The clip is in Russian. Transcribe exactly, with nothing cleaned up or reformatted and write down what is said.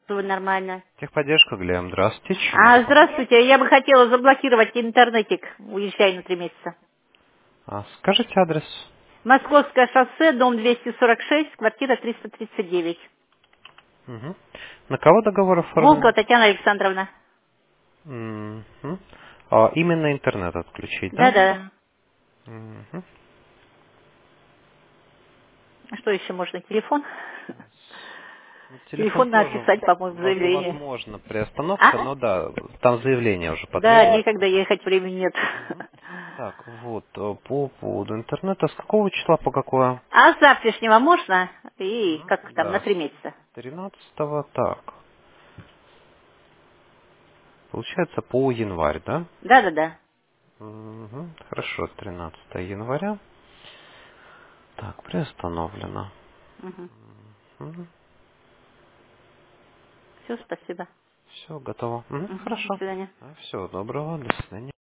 Нормально. Техподдержка, Глеб. Здравствуйте. Чем могу А, помочь? здравствуйте, я бы хотела заблокировать интернетик, уезжаю на три месяца. А, скажите адрес. Московское шоссе, дом двести сорок шесть, квартира триста тридцать девять. Мгм. На кого договор Волкова оформлен? Татьяна Александровна. Мгм. А, именно интернет отключить, да? Да-да. Мгм. А что еще можно? Телефон? Ну, телефон Телефон надо тоже писать, по-моему, воз- заявление. возможно при остановке, А? но да, там заявление уже Да, потребуется. некогда ехать, времени нет. Мгм. Так, вот, э, по поводу интернета, с какого числа по какое? А с завтрашнего можно? И Мгм. как там, на Да, три месяца? с тринадцатого, так. Получается по январь, да? Да-да-да. Мгм. Хорошо, тринадцатого января. Так, приостановлено. Угу. Все, Все, спасибо. готово. Мгм. Угу. До Хорошо. свидания. Все, доброго, до свидания.